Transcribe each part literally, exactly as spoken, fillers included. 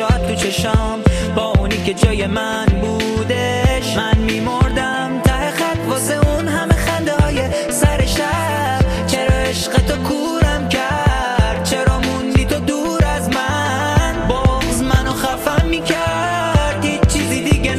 چشات تو چشام با اونی که جای من بودش من میمردم ته خط واسه اون همه خنده های سر شب. چرا عشق تو کورم کرد؟ چرا موندی تو دور از من؟ باز منو خفم میکرد هیچ چیزی دیگه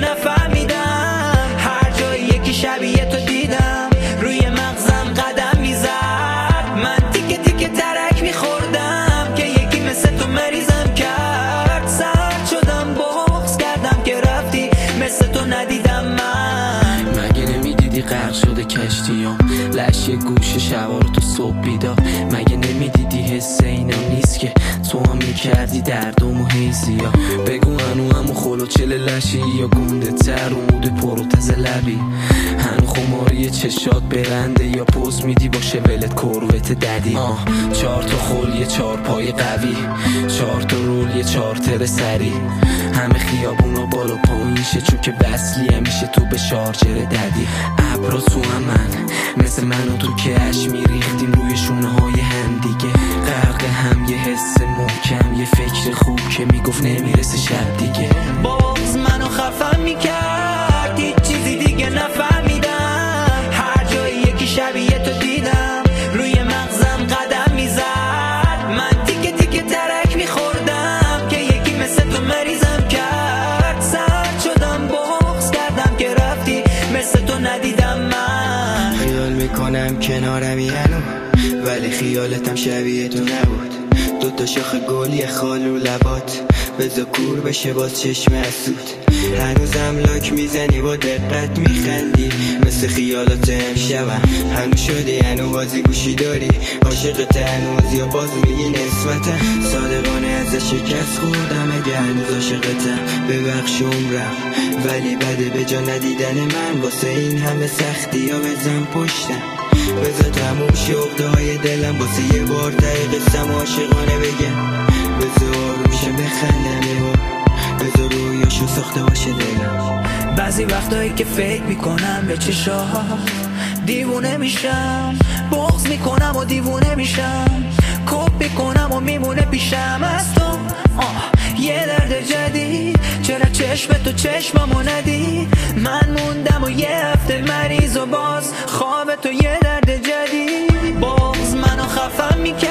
نفهمیدم. هر جایی یکی شبیه تو دیدم روی مغزم قدم میزد. من تیکه تیکه ترک میخوردم که یکی مثل تو مریضم کرد. سرد شدم بغض کردم که رفتی مثل تو ندیدم من. مگه نمیدیدی غرق شده کشتیام لشی گوش شبا رو تو صبح بیدار؟ مگه نمیدیدی حس اینم نیست که تو هم میکردی دردم و حیزیا؟ بگو هنو همو خلو چل لشی یا گونده تر و مود پروتز لبی؟ هنو خماری چشات برنده یا پوز میدی باشه ولت کروت ددی؟ آه چار تا خل یه چار پای قوی، چار تا رول یه چار تر سری، همه خیابونا بالا پایینشه چون که بسلی همیشه تو به شارجر ددی. ابرا تو هم من مثل من و تو که اش میریختیم روی شونه های هم دیگه، غرق هم یه حس محکم، یه فکر خوب که میگفت نمیرسه شب دیگه. باز منو خفم میکرد هیچ چیزی دیگه نفهمیدم. هر جایی یکی شبیه تو دیدم روی مغزم قدم میزد. من تیکه تیکه ترک میخوردم که یکی مثل تو مریضم کرد. سرد شدم بغض کردم که رفتی مثل تو ندیدم من. خیال میکنم کنارمی هنو ولی خیالتم شبیه تو نبود. دوتا شاخ گل یه خال رو لبات بذار کور بشه باز چشم اسود. هنوزم لاک میزنی با دقت میخندی مثل خیالات امشبم. هنو شدی هنو بازی گوشی داری عاشقت هنوز یا باز میگی نسبتم. صادقانه از شکست خوردم اگه هنوز عاشقتم ببخش عمرم ولی بده به جا ندیدن من. واسه این همه سختی ها بزن پشتم بذار تموم شغده های دلم. واسه یه بار ته قصم عاشقانه بگم بذار آرومشه بخندم یه بار بذار رویاشو ساخته باشه دلم. بعضی وقتایی که فکر میکنم به چشات دیوونه میشم، بغض میکنم و دیوونه میشم، کپ میکنم و میمونه پیشم از تو آه یه درد جدید. چرا چشم تو چشممو ندید؟ من موندم و یه هفته مریض و باز خواب تو یه درد جدید. باز منو خفم میکرد